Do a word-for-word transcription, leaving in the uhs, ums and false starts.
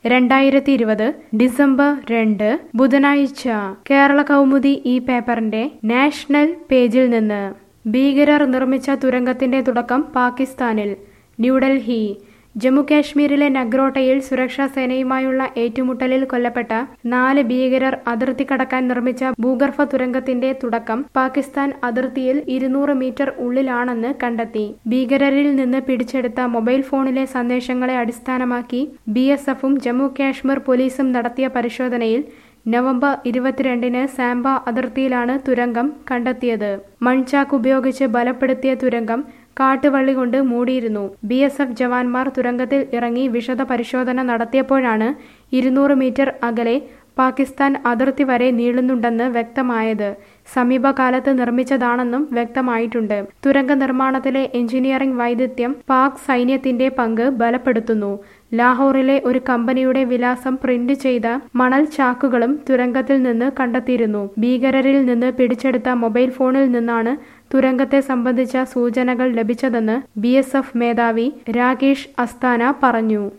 രണ്ടായിരത്തി ഇരുപത് ഡിസംബർ രണ്ട് ബുധനാഴ്ച കേരള കൗമുദി ഈ പേപ്പറിന്റെ നാഷണൽ പേജിൽ നിന്ന് ഭീകരർ നിർമ്മിച്ച തുരങ്കത്തിന്റെ തുടക്കം പാകിസ്ഥാനിൽ. ന്യൂഡൽഹി. ജമ്മുകാശ്മീരിലെ നഗ്രോട്ടയിൽ സുരക്ഷാ സേനയുമായുള്ള ഏറ്റുമുട്ടലിൽ കൊല്ലപ്പെട്ട നാല് ഭീകരർ അതിർത്തി കടക്കാൻ നിർമ്മിച്ച ഭൂഗർഭ തുരങ്കത്തിന്റെ തുടക്കം പാകിസ്ഥാൻ അതിർത്തിയിൽ ഇരുന്നൂറ് മീറ്റർ ഉള്ളിലാണെന്ന് കണ്ടെത്തി. ഭീകരരിൽ നിന്ന് പിടിച്ചെടുത്ത മൊബൈൽ ഫോണിലെ സന്ദേശങ്ങളെ അടിസ്ഥാനമാക്കി ബി എസ് എഫും ജമ്മു കാശ്മീർ പോലീസും നടത്തിയ പരിശോധനയിൽ നവംബർ ഇരുപത്തിരണ്ടിന് സാംബ അതിർത്തിയിലാണ് തുരങ്കം കണ്ടെത്തിയത്. മൺചാക്ക് ഉപയോഗിച്ച് ബലപ്പെടുത്തിയ തുരങ്കം കാട്ടുവള്ളി കൊണ്ട് മൂടിയിരുന്നു. ബി എസ് എഫ് ജവാന്മാർ തുരങ്കത്തിൽ ഇറങ്ങി വിശദ പരിശോധന നടത്തിയപ്പോഴാണ് ഇരുന്നൂറ് മീറ്റർ അകലെ പാകിസ്ഥാൻ അതിർത്തി വരെ നീളുന്നുണ്ടെന്ന് വ്യക്തമായത്. സമീപകാലത്ത് നിർമ്മിച്ചതാണെന്നും വ്യക്തമായിട്ടുണ്ട്. തുരങ്ക നിർമ്മാണത്തിലെ എഞ്ചിനീയറിംഗ് വൈദഗ്ധ്യം പാക് സൈന്യത്തിന്റെ പങ്ക് ബലപ്പെടുത്തുന്നു. ലാഹോറിലെ ഒരു കമ്പനിയുടെ വിലാസം പ്രിന്റ് ചെയ്ത മണൽ ചാക്കുകളും തുരങ്കത്തിൽ നിന്ന് കണ്ടെത്തിയിരുന്നു. ഭീകരരിൽ നിന്ന് പിടിച്ചെടുത്ത മൊബൈൽ ഫോണിൽ നിന്നാണ് തുരങ്കത്തെ സംബന്ധിച്ച സൂചനകൾ ലഭിച്ചതെന്ന് ബി എസ് എഫ് മേധാവി രാകേഷ് അസ്താന പറഞ്ഞു.